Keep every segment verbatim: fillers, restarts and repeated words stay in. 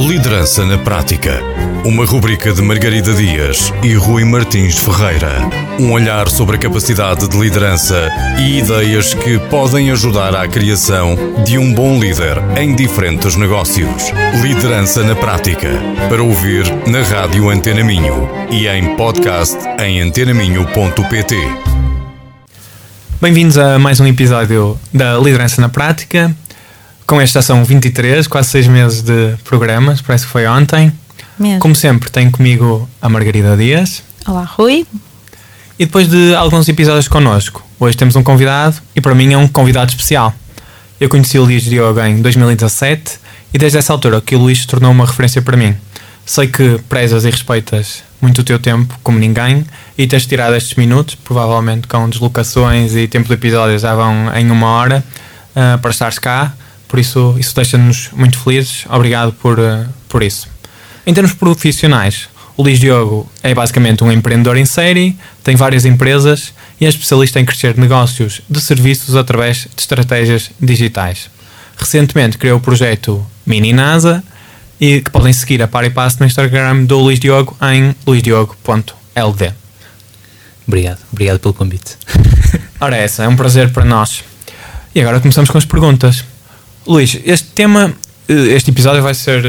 Liderança na Prática. Uma rubrica de Margarida Dias e Rui Martins Ferreira. Um olhar sobre a capacidade de liderança e ideias que podem ajudar à criação de um bom líder em diferentes negócios. Liderança na Prática. Para ouvir na Rádio Antena Minho e em podcast em antena minho ponto pt. Bem-vindos a mais um episódio da Liderança na Prática. Com esta são vinte e três, quase seis meses de programas, parece que foi ontem. Mesmo. Como sempre, tenho comigo a Margarida Dias. Olá, Rui. E depois de alguns episódios connosco, hoje temos um convidado e para mim é um convidado especial. Eu conheci o Luís Diogo em dois mil e dezassete e desde essa altura que o Luís se tornou uma referência para mim. Sei que prezas e respeitas muito o teu tempo, como ninguém, e tens tirado estes minutos, provavelmente com deslocações e tempo de episódios já vão em uma hora, uh, para estares cá. Por isso, isso deixa-nos muito felizes. Obrigado por, uh, por isso. Em termos profissionais, o Luís Diogo é basicamente um empreendedor em série, tem várias empresas e é especialista em crescer negócios de serviços através de estratégias digitais. Recentemente criou o projeto Mini NASA e que podem seguir a par e passo no Instagram do Luís Diogo em luís diogo ponto l d. Obrigado, obrigado pelo convite. Ora essa, é um prazer para nós. E agora começamos com as perguntas. Luís, este tema, este episódio vai ser,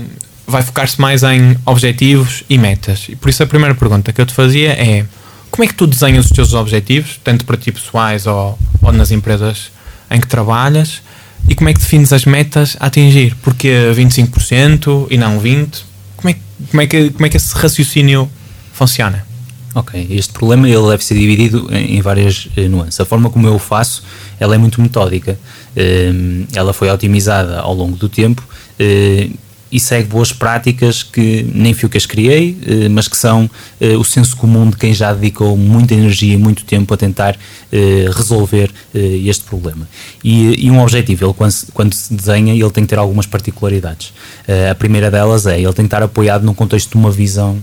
vai focar-se mais em objetivos e metas. E por isso a primeira pergunta que eu te fazia é: como é que tu desenhas os teus objetivos, tanto para ti pessoais ou, ou nas empresas em que trabalhas? E como é que defines as metas a atingir? Porque vinte e cinco por cento e não vinte por cento? Como é, como é, que, como é que esse raciocínio funciona? Ok, este problema ele deve ser dividido em, em várias eh, nuances. A forma como eu o faço, ela é muito metódica. Eh, ela foi otimizada ao longo do tempo eh, e segue boas práticas que nem fui eu que as criei, eh, mas que são eh, o senso comum de quem já dedicou muita energia e muito tempo a tentar eh, resolver eh, este problema. E, e um objetivo, ele, quando, se, quando se desenha, ele tem que ter algumas particularidades. Eh, a primeira delas é ele tem que estar apoiado num contexto de uma visão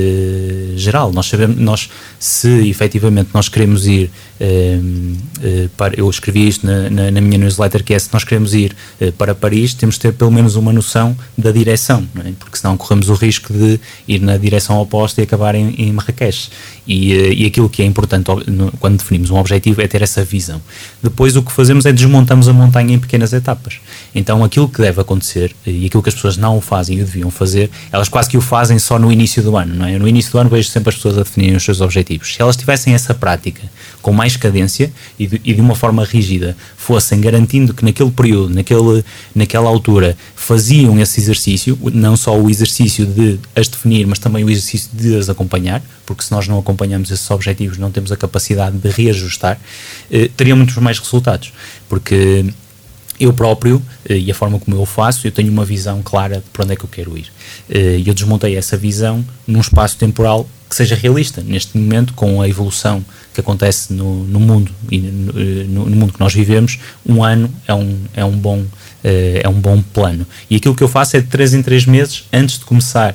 Uh, geral. Nós sabemos, nós, se efetivamente nós queremos ir uh, uh, para, eu escrevi isto na, na, na minha newsletter, que é: se nós queremos ir uh, para Paris, temos de ter pelo menos uma noção da direção, não é? Porque senão corremos o risco de ir na direção oposta e acabar em, em Marrakech. E, uh, e aquilo que é importante no, quando definimos um objetivo é ter essa visão. Depois o que fazemos é desmontamos a montanha em pequenas etapas. Então aquilo que deve acontecer, e aquilo que as pessoas não o fazem e o deviam fazer, elas quase que o fazem só no início do ano. Não é? No início do ano vejo sempre as pessoas a definirem os seus objetivos. Se elas tivessem essa prática com mais cadência e de, e de uma forma rígida, fossem garantindo que naquele período, naquele, naquela altura, faziam esse exercício, não só o exercício de as definir, mas também o exercício de as acompanhar, porque se nós não acompanhamos esses objetivos, não temos a capacidade de reajustar, eh, teriam muitos mais resultados. Porque eu próprio, e a forma como eu faço, eu tenho uma visão clara de para onde é que eu quero ir. E eu desmontei essa visão num espaço temporal que seja realista. Neste momento, com a evolução que acontece no, no mundo e no, no mundo que nós vivemos, um ano é um, é um bom, é um bom plano. E aquilo que eu faço é de três em três meses, antes de começar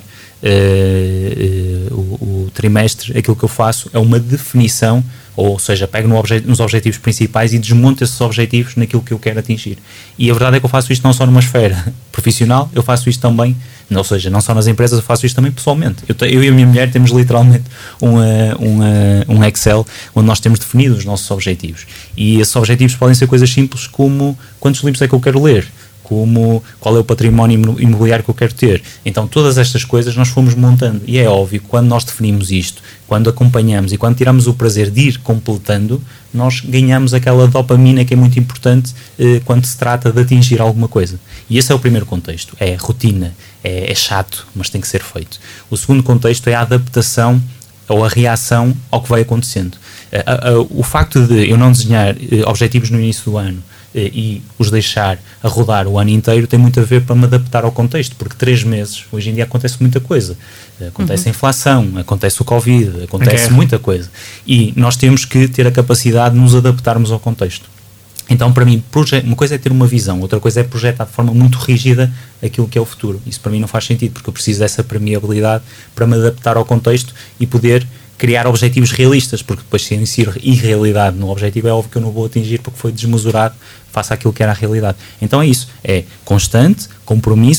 Uh, uh, o, o trimestre, aquilo que eu faço é uma definição, ou seja, pego no obje- nos objetivos principais e desmonto esses objetivos naquilo que eu quero atingir. E a verdade é que eu faço isto não só numa esfera profissional, eu faço isto também, ou seja, não só nas empresas, eu faço isto também pessoalmente. Eu, te, eu e a minha mulher temos literalmente um, um, um Excel onde nós temos definido os nossos objetivos. E esses objetivos podem ser coisas simples como: quantos livros é que eu quero ler? Como qual é o património imobiliário que eu quero ter. Então todas estas coisas nós fomos montando, e é óbvio que quando nós definimos isto, quando acompanhamos e quando tiramos o prazer de ir completando, nós ganhamos aquela dopamina que é muito importante eh, quando se trata de atingir alguma coisa. E esse é o primeiro contexto, é rotina, é, é chato, mas tem que ser feito. O segundo contexto é a adaptação ou a reação ao que vai acontecendo. A, a, o facto de eu não desenhar eh, objetivos no início do ano e os deixar a rodar o ano inteiro tem muito a ver para me adaptar ao contexto, porque três meses, hoje em dia acontece muita coisa, acontece uhum. a inflação, acontece o Covid, acontece muita coisa, e nós temos que ter a capacidade de nos adaptarmos ao contexto. Então, para mim, uma coisa é ter uma visão, outra coisa é projetar de forma muito rígida aquilo que é o futuro. Isso para mim não faz sentido, porque eu preciso dessa permeabilidade para me adaptar ao contexto e poder criar objetivos realistas, porque depois, se eu insiro irrealidade no objetivo, é óbvio que eu não vou atingir porque foi desmesurado face àquilo que era a realidade. Então é isso, é constante, compromisso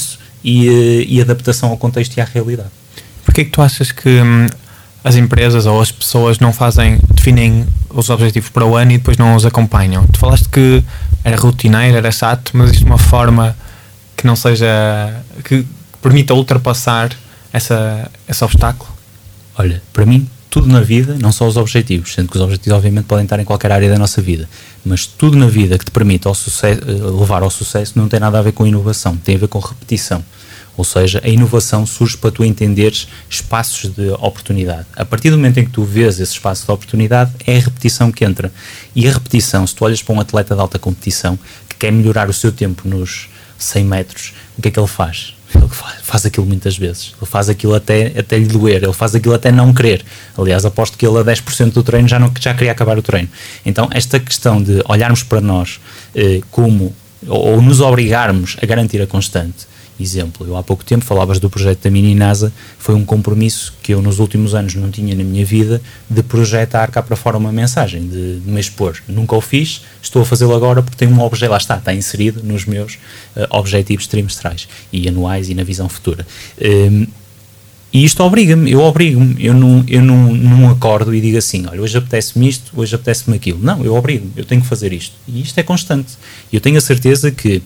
e, e adaptação ao contexto e à realidade. Porquê é que tu achas que hum, as empresas ou as pessoas não fazem, definem os objetivos para o ano e depois não os acompanham? Tu falaste que era rotineiro, era chato, mas existe uma forma que não seja, que permita ultrapassar essa, esse obstáculo? Olha, para mim, tudo na vida, não só os objetivos, sendo que os objetivos obviamente podem estar em qualquer área da nossa vida, mas tudo na vida que te permita ao sucesso, levar ao sucesso não tem nada a ver com inovação, tem a ver com repetição. Ou seja, a inovação surge para tu entenderes espaços de oportunidade. A partir do momento em que tu vês esse espaço de oportunidade, é a repetição que entra. E a repetição, se tu olhas para um atleta de alta competição que quer melhorar o seu tempo nos cem metros, o que é que ele faz? Ele faz, faz aquilo muitas vezes. Ele faz aquilo até, até lhe doer. Ele faz aquilo até não querer. Aliás, aposto que ele a dez por cento do treino já, não, já queria acabar o treino. Então, esta questão de olharmos para nós eh, como, ou, ou nos obrigarmos a garantir a constante. Exemplo, eu há pouco tempo falavas do projeto da Mini NASA, foi um compromisso que eu nos últimos anos não tinha na minha vida de projetar cá para fora uma mensagem, de, de me expor. Nunca o fiz, estou a fazê-lo agora porque tem um objetivo, lá está, está inserido nos meus uh, objetivos trimestrais e anuais e na visão futura. Um, e isto obriga-me, eu obrigo-me, eu, não, eu não, não acordo e digo assim, olha, hoje apetece-me isto, hoje apetece-me aquilo. Não, eu obrigo-me, eu tenho que fazer isto. E isto é constante. E eu tenho a certeza que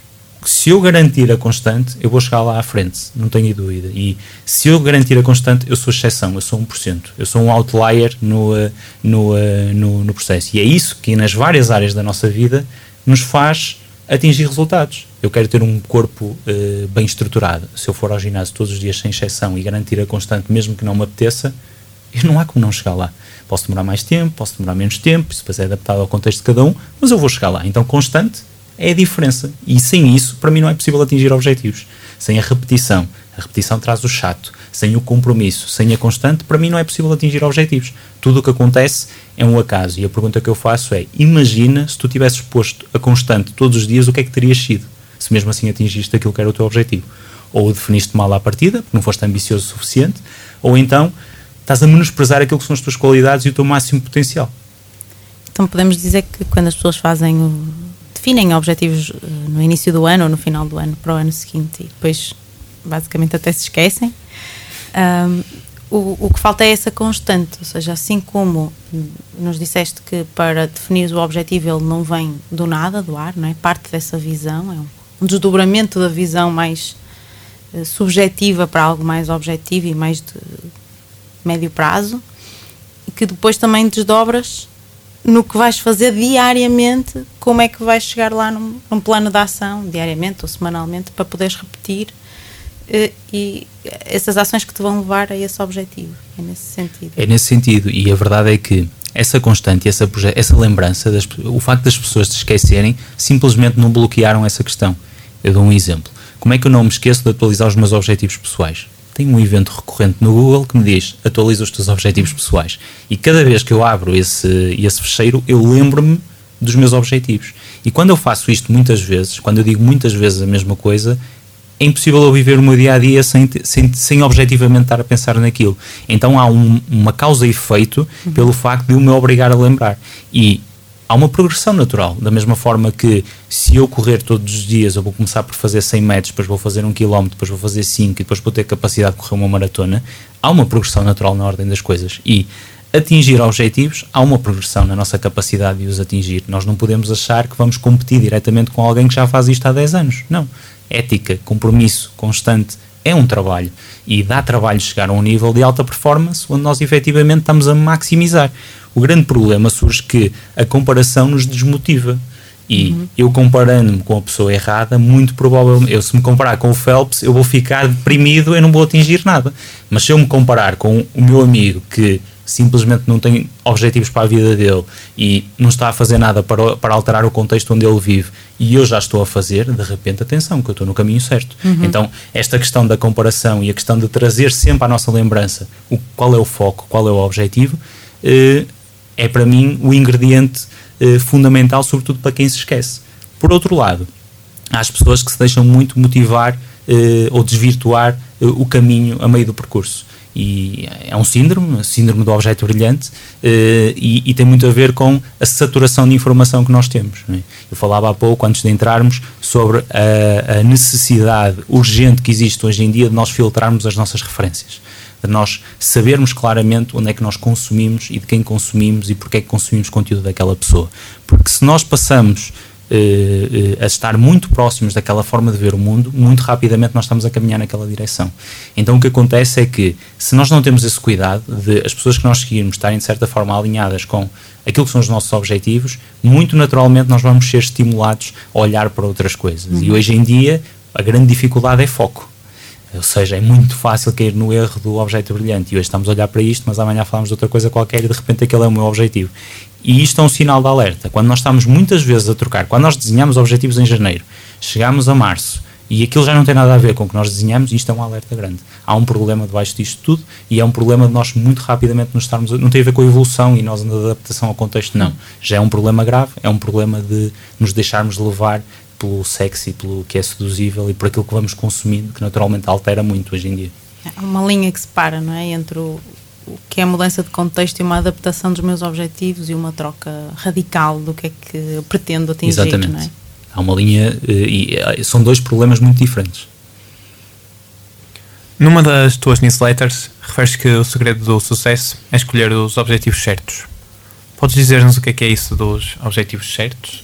se eu garantir a constante, eu vou chegar lá à frente, não tenho dúvida. E se eu garantir a constante, eu sou exceção, eu sou um por cento. Eu sou um outlier no, no, no, no processo. E é isso que nas várias áreas da nossa vida nos faz atingir resultados. Eu quero ter um corpo uh, bem estruturado. Se eu for ao ginásio todos os dias sem exceção e garantir a constante, mesmo que não me apeteça, eu não há como não chegar lá. Posso demorar mais tempo, posso demorar menos tempo, isso depois é adaptado ao contexto de cada um, mas eu vou chegar lá. Então constante é a diferença. E sem isso, para mim, não é possível atingir objetivos. Sem a repetição. A repetição traz o chato. Sem o compromisso, sem a constante, para mim não é possível atingir objetivos. Tudo o que acontece é um acaso. E a pergunta que eu faço é, imagina se tu tivesses posto a constante todos os dias, o que é que terias sido? Se mesmo assim atingiste aquilo que era o teu objetivo. Ou definiste mal à partida, porque não foste ambicioso o suficiente, ou então estás a menosprezar aquilo que são as tuas qualidades e o teu máximo potencial. Então podemos dizer que quando as pessoas fazem o definem objetivos no início do ano ou no final do ano para o ano seguinte e depois basicamente até se esquecem, um, o, o que falta é essa constante, ou seja, assim como nos disseste que para definir o objetivo ele não vem do nada, do ar, não é? Parte dessa visão, é um, um desdobramento da visão mais uh, subjetiva para algo mais objetivo e mais de médio prazo, e que depois também desdobras no que vais fazer diariamente, como é que vais chegar lá num, num plano de ação, diariamente ou semanalmente, para poderes repetir e, e essas ações que te vão levar a esse objetivo. É nesse sentido. É nesse sentido, e a verdade é que essa constante, essa, essa lembrança, das, o facto das pessoas te esquecerem, simplesmente não bloquearam essa questão. Eu dou um exemplo. Como é que eu não me esqueço de atualizar os meus objetivos pessoais? Tenho um evento recorrente no Google que me diz, atualiza os teus objetivos pessoais. E cada vez que eu abro esse, esse fecheiro, eu lembro-me dos meus objetivos. E quando eu faço isto muitas vezes, quando eu digo muitas vezes a mesma coisa, é impossível eu viver o meu dia-a-dia sem, sem, sem objetivamente estar a pensar naquilo. Então há um, uma causa e efeito uhum. pelo facto de eu me obrigar a lembrar. E há uma progressão natural, da mesma forma que se eu correr todos os dias, eu vou começar por fazer cem metros, depois vou fazer um quilómetro, depois vou fazer cinco e depois vou ter capacidade de correr uma maratona. Há uma progressão natural na ordem das coisas e atingir objetivos, há uma progressão na nossa capacidade de os atingir. Nós não podemos achar que vamos competir diretamente com alguém que já faz isto há dez anos. Não. Ética, compromisso, constante, é um trabalho e dá trabalho chegar a um nível de alta performance onde nós efetivamente estamos a maximizar. O grande problema surge que a comparação nos desmotiva e uhum. eu comparando-me com a pessoa errada, muito provavelmente, eu se me comparar com o Phelps, eu vou ficar deprimido, eu não vou atingir nada. Mas se eu me comparar com o meu amigo que simplesmente não tem objetivos para a vida dele e não está a fazer nada para, para alterar o contexto onde ele vive e eu já estou a fazer, de repente, atenção, que eu estou no caminho certo. Uhum. Então, esta questão da comparação e a questão de trazer sempre à nossa lembrança o, qual é o foco, qual é o objetivo, eh, é para mim o ingrediente eh, fundamental, sobretudo para quem se esquece. Por outro lado, há as pessoas que se deixam muito motivar eh, ou desvirtuar eh, o caminho a meio do percurso. E é um síndrome, síndrome do objeto brilhante, uh, e, e tem muito a ver com a saturação de informação que nós temos, não é? Eu falava há pouco, antes de entrarmos, sobre a, a necessidade urgente que existe hoje em dia de nós filtrarmos as nossas referências, de nós sabermos claramente onde é que nós consumimos e de quem consumimos e porque é que consumimos conteúdo daquela pessoa. Porque se nós passamos Uh, uh, a estar muito próximos daquela forma de ver o mundo, muito rapidamente nós estamos a caminhar naquela direção. Então o que acontece é que, se nós não temos esse cuidado de as pessoas que nós seguirmos estarem de certa forma alinhadas com aquilo que são os nossos objetivos, muito naturalmente nós vamos ser estimulados a olhar para outras coisas. Uhum. E hoje em dia a grande dificuldade é foco. Ou seja, é muito fácil cair no erro do objeto brilhante. E hoje estamos a olhar para isto, mas amanhã falamos de outra coisa qualquer e de repente aquele é o meu objetivo. E isto é um sinal de alerta. Quando nós estamos muitas vezes a trocar, quando nós desenhamos objetivos em janeiro, chegamos a março e aquilo já não tem nada a ver com o que nós desenhamos, isto é um alerta grande. Há um problema debaixo disto tudo e é um problema de nós muito rapidamente nos estarmos... Não tem a ver com a evolução e nós na adaptação ao contexto, não. Já é um problema grave, é um problema de nos deixarmos levar pelo sexy, pelo que é seduzível e por aquilo que vamos consumindo, que naturalmente altera muito hoje em dia. Há uma linha que separa, não é? Entre o, o que é a mudança de contexto e uma adaptação dos meus objetivos e uma troca radical do que é que eu pretendo atingir. Exatamente. Não é? Há uma linha e, e são dois problemas muito diferentes. Numa das tuas newsletters, referes que o segredo do sucesso é escolher os objetivos certos. Podes dizer-nos o que é que é isso dos objetivos certos?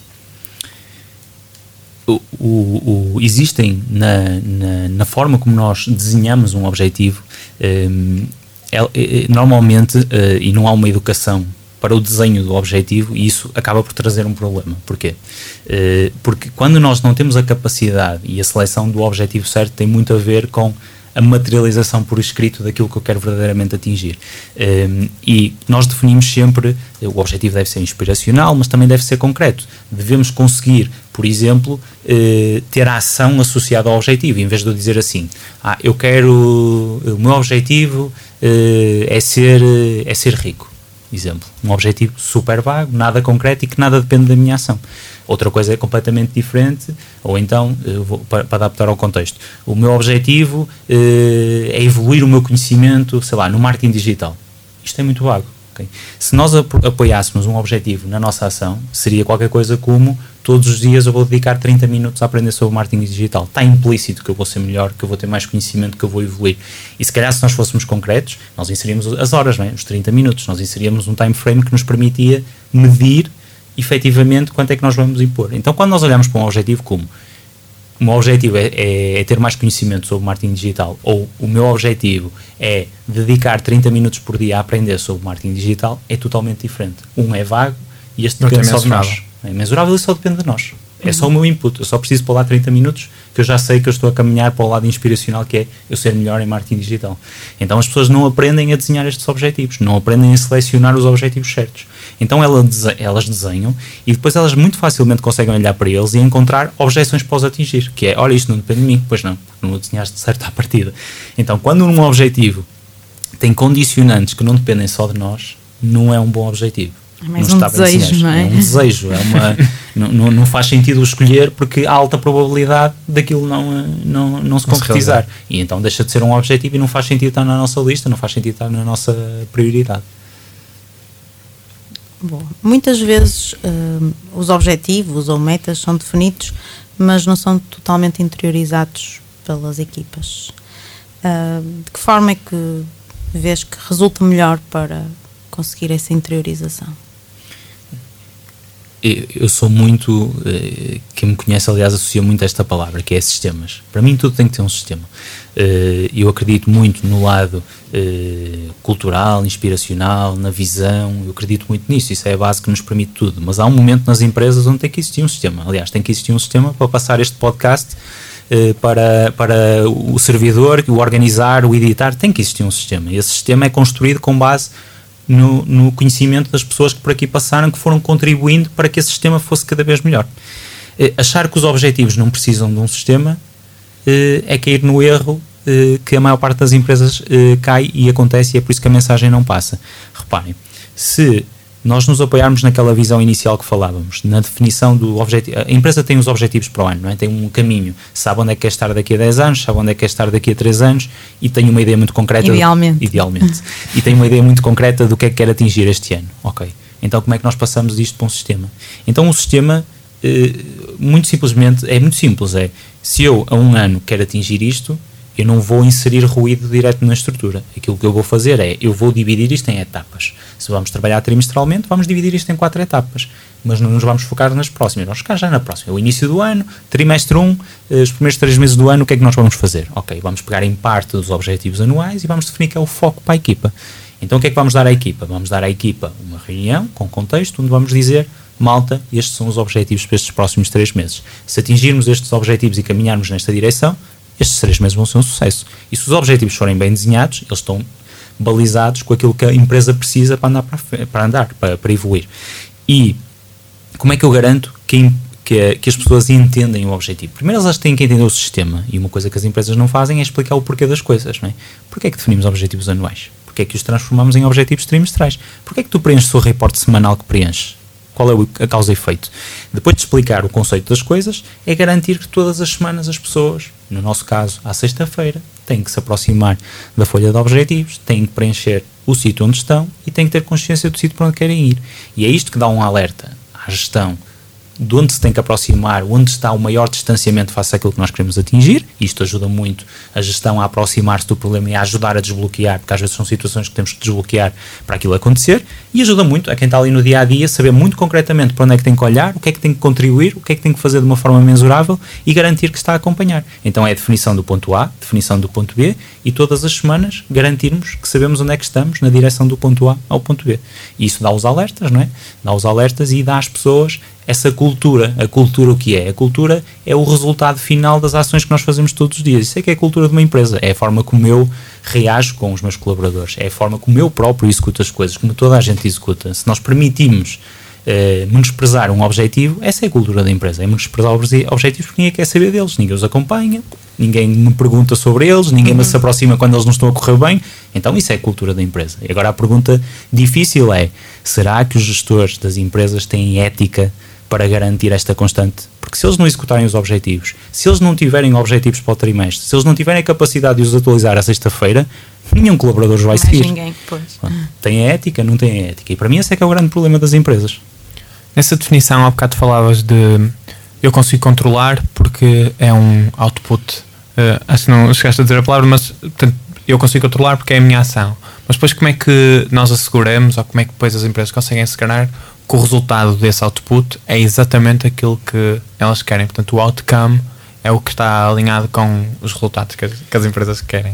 O, o, o, existem na, na, na forma como nós desenhamos um objetivo, um, é, é, normalmente, uh, e não há uma educação para o desenho do objetivo, e isso acaba por trazer um problema. Porquê? Uh, porque quando nós não temos a capacidade, e a seleção do objetivo certo tem muito a ver com a materialização por escrito daquilo que eu quero verdadeiramente atingir. Um, e nós definimos sempre, o objetivo deve ser inspiracional, mas também deve ser concreto. Devemos conseguir, por exemplo, uh, ter a ação associada ao objetivo, em vez de eu dizer assim, ah, eu quero, o meu objetivo uh, é, ser, é ser rico. Exemplo, um objetivo super vago, nada concreto e que nada depende da minha ação. Outra coisa é completamente diferente, ou então, vou, para, para adaptar ao contexto, o meu objetivo eh, é evoluir o meu conhecimento, sei lá, no marketing digital. Isto é muito vago. Okay? Se nós ap- apoiássemos um objetivo na nossa ação, seria qualquer coisa como todos os dias eu vou dedicar trinta minutos a aprender sobre marketing digital. Está implícito que eu vou ser melhor, que eu vou ter mais conhecimento, que eu vou evoluir. E se calhar se nós fôssemos concretos, nós inseríamos as horas, não é? Os trinta minutos, nós inseríamos um time frame que nos permitia medir efetivamente quanto é que nós vamos impor. Então quando nós olhamos para um objetivo como o meu objetivo é, é, é ter mais conhecimento sobre marketing digital, ou o meu objetivo é dedicar trinta minutos por dia a aprender sobre marketing digital, é totalmente diferente. Um é vago e este depende só de nós. É mensurável e só depende de nós. É só o meu input. Eu só preciso pôr lá trinta minutos que eu já sei que eu estou a caminhar para o lado inspiracional, que é eu ser melhor em marketing digital. Então as pessoas não aprendem a desenhar estes objetivos, não aprendem a selecionar os objetivos certos. Então elas desenham e depois elas muito facilmente conseguem olhar para eles e encontrar objeções para os atingir, que é, olha, isto não depende de mim. Pois não, não o desenhaste certo à partida. Então quando um objetivo tem condicionantes que não dependem só de nós, não é um bom objetivo. É mais um desejo, não é? É um desejo, é uma, não, não, não faz sentido escolher porque há alta probabilidade daquilo não, não, não se concretizar. E então deixa de ser um objetivo e não faz sentido estar na nossa lista, não faz sentido estar na nossa prioridade. Bom, muitas vezes uh, os objetivos ou metas são definidos, mas não são totalmente interiorizados pelas equipas. Uh, de que forma é que vês que resulta melhor para conseguir essa interiorização? Eu sou muito, quem me conhece aliás associa muito a esta palavra, que é sistemas. Para mim tudo tem que ter um sistema. Eu acredito muito no lado cultural, inspiracional, na visão, eu acredito muito nisso, isso é a base que nos permite tudo. Mas há um momento nas empresas onde tem que existir um sistema. Aliás, tem que existir um sistema para passar este podcast para, para o servidor, o organizar, o editar, tem que existir um sistema. E esse sistema é construído com base No, no conhecimento das pessoas que por aqui passaram, que foram contribuindo para que esse sistema fosse cada vez melhor. Eh, achar que os objetivos não precisam de um sistema eh, é cair no erro eh, que a maior parte das empresas eh, cai e acontece, e é por isso que a mensagem não passa. Reparem, se nós nos apoiarmos naquela visão inicial que falávamos, na definição do objetivo, a empresa tem os objetivos para o ano, não é? Tem um caminho, sabe onde é que quer estar daqui a dez anos, sabe onde é que quer estar daqui a três anos e tem uma ideia muito concreta. Idealmente. Do, idealmente. E tem uma ideia muito concreta do que é que quer atingir este ano. Ok. Então como é que nós passamos disto para um sistema? Então um sistema muito simplesmente, é muito simples, é, se eu a um ano quero atingir isto, eu não vou inserir ruído direto na estrutura. Aquilo que eu vou fazer é, eu vou dividir isto em etapas. Se vamos trabalhar trimestralmente, vamos dividir isto em quatro etapas. Mas não nos vamos focar nas próximas. Vamos focar já na próxima. O início do ano, trimestre um, os primeiros três meses do ano, o que é que nós vamos fazer? Ok, vamos pegar em parte dos objetivos anuais e vamos definir que é o foco para a equipa. Então o que é que vamos dar à equipa? Vamos dar à equipa uma reunião com contexto onde vamos dizer, malta, estes são os objetivos para estes próximos três meses. Se atingirmos estes objetivos e caminharmos nesta direção, estes três meses vão ser um sucesso. E se os objetivos forem bem desenhados, eles estão balizados com aquilo que a empresa precisa para andar, para, para, andar, para, para evoluir. E como é que eu garanto que, que, que as pessoas entendem o objetivo? Primeiro elas têm que entender o sistema, e uma coisa que as empresas não fazem é explicar o porquê das coisas, não é? Porquê é que definimos objetivos anuais? Porquê é que os transformamos em objetivos trimestrais? Porquê é que tu preenches o reporte semanal que preenches? Qual é a causa e efeito? Depois de explicar o conceito das coisas, é garantir que todas as semanas as pessoas, no nosso caso, à sexta-feira, têm que se aproximar da folha de objetivos, têm que preencher o sítio onde estão e têm que ter consciência do sítio para onde querem ir. E é isto que dá um alerta à gestão de onde se tem que aproximar, onde está o maior distanciamento face àquilo que nós queremos atingir. Isto ajuda muito a gestão a aproximar-se do problema e a ajudar a desbloquear, porque às vezes são situações que temos que desbloquear para aquilo acontecer, e ajuda muito a quem está ali no dia-a-dia saber muito concretamente para onde é que tem que olhar, o que é que tem que contribuir, o que é que tem que fazer de uma forma mensurável e garantir que está a acompanhar. Então é a definição do ponto A, definição do ponto B, e todas as semanas garantirmos que sabemos onde é que estamos na direção do ponto A ao ponto B. E isso dá os alertas, não é? Dá os alertas e dá às pessoas essa cultura. A cultura o que é? A cultura é o resultado final das ações que nós fazemos todos os dias. Isso é que é a cultura de uma empresa. É a forma como eu reajo com os meus colaboradores. É a forma como eu próprio executo as coisas, como toda a gente executa. Se nós permitimos eh, menosprezar um objetivo, essa é a cultura da empresa. É menosprezar objetivos porque ninguém quer saber deles. Ninguém os acompanha, ninguém me pergunta sobre eles, ninguém uhum. se aproxima quando eles não estão a correr bem. Então isso é a cultura da empresa. E agora a pergunta difícil é, será que os gestores das empresas têm ética para garantir esta constante? Porque se eles não executarem os objetivos, se eles não tiverem objetivos para o trimestre, se eles não tiverem a capacidade de os atualizar à sexta-feira, nenhum colaborador os vai seguir. Mais ninguém, pois. Tem a ética, não tem a ética. E para mim esse é que é o grande problema das empresas. Nessa definição, há bocado falavas de eu consigo controlar porque é um output. Uh, acho que não chegaste a dizer a palavra, mas portanto, eu consigo controlar porque é a minha ação. Mas depois como é que nós asseguramos, ou como é que depois as empresas conseguem assegurar que o resultado desse output é exatamente aquilo que elas querem? Portanto, o outcome é o que está alinhado com os resultados que as, que as empresas querem.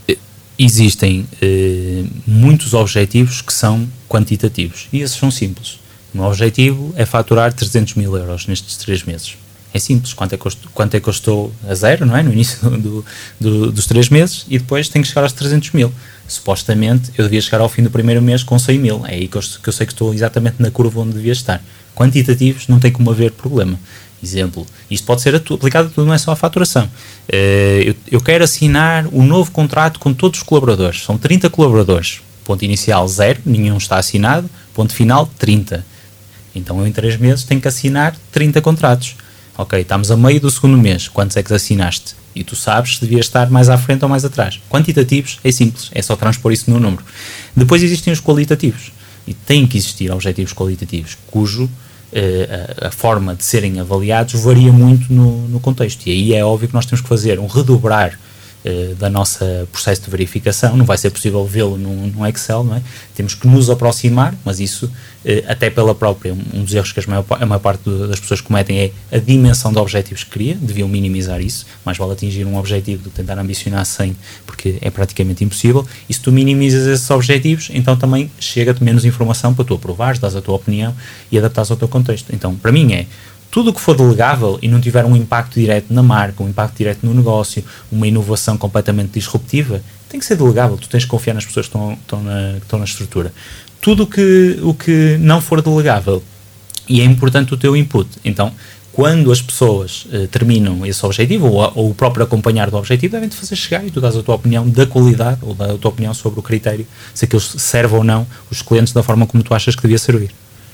Existem eh, muitos objetivos que são quantitativos e esses são simples. O meu objetivo é faturar trezentos mil euros nestes três meses. É simples, quanto é que eu estou, quanto é que eu estou a zero, não é? No início do, do, dos três meses, e depois tenho que chegar aos trezentos mil. Supostamente eu devia chegar ao fim do primeiro mês com cem mil. É aí que eu, que eu sei que estou exatamente na curva onde devia estar. Quantitativos não tem como haver problema. Exemplo, isto pode ser aplicado a tudo, não é só a faturação. Uh, eu, eu quero assinar um novo contrato com todos os colaboradores. São trinta colaboradores. Ponto inicial zero, nenhum está assinado. Ponto final trinta. Então eu em três meses tenho que assinar trinta contratos. Ok, estamos a meio do segundo mês. Quantos é que assinaste? E tu sabes se devia estar mais à frente ou mais atrás. Quantitativos é simples, é só transpor isso no número. Depois existem os qualitativos. E tem que existir objetivos qualitativos, cujo Uh, a, a forma de serem avaliados varia muito no, no contexto, e aí é óbvio que nós temos que fazer um redobrar uh, da nossa processo de verificação. Não vai ser possível vê-lo num, num Excel, não é? Temos que nos aproximar, mas isso uh, até pela própria, um, um dos erros que a maior, a maior parte do, das pessoas cometem é a dimensão de objetivos que cria. Deviam minimizar isso, mais vale atingir um objetivo do que tentar ambicionar cem, porque é praticamente impossível. E se tu minimizas esses objetivos, então também chega-te menos informação para tu aprovares, dás a tua opinião e adaptares ao teu contexto. Então, para mim é tudo o que for delegável e não tiver um impacto direto na marca, um impacto direto no negócio, uma inovação completamente disruptiva, tem que ser delegável. Tu tens que confiar nas pessoas que estão, estão, na, que estão na estrutura. Tudo que, o que não for delegável, e é importante o teu input. Então, quando as pessoas uh, terminam esse objetivo, ou, ou o próprio acompanhar do objetivo, devem-te fazer chegar e tu dás a tua opinião da qualidade, ou da a tua opinião sobre o critério, se aquilo serve ou não os clientes da forma como tu achas que devia servir.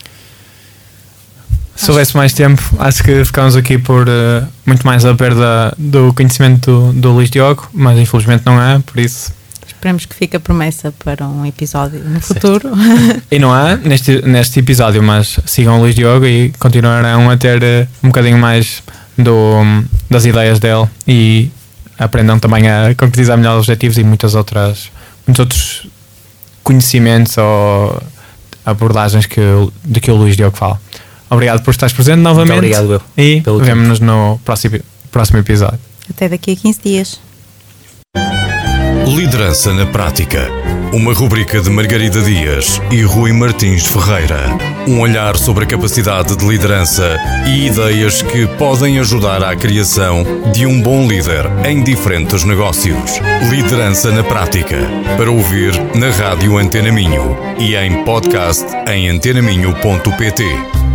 Se houvesse mais tempo, acho que ficamos aqui por uh, muito mais a perda do conhecimento do, do Luís Diogo, mas infelizmente não é, por isso Esperemos que fique a promessa para um episódio no futuro. E não há neste, neste episódio, mas sigam o Luís Diogo e continuarão a ter uh, um bocadinho mais do, das ideias dele e aprendam também a concretizar melhor os objetivos e muitas outras, muitos outros conhecimentos ou abordagens que, de que o Luís Diogo fala. Obrigado por estares presente novamente. Muito obrigado, eu. E vemo-nos no próximo, próximo episódio. Até daqui a quinze dias. Liderança na Prática. Uma rubrica de Margarida Dias e Rui Martins de Ferreira. Um olhar sobre a capacidade de liderança e ideias que podem ajudar à criação de um bom líder em diferentes negócios. Liderança na Prática. Para ouvir na Rádio Antena Minho e em podcast em antena minho ponto pt.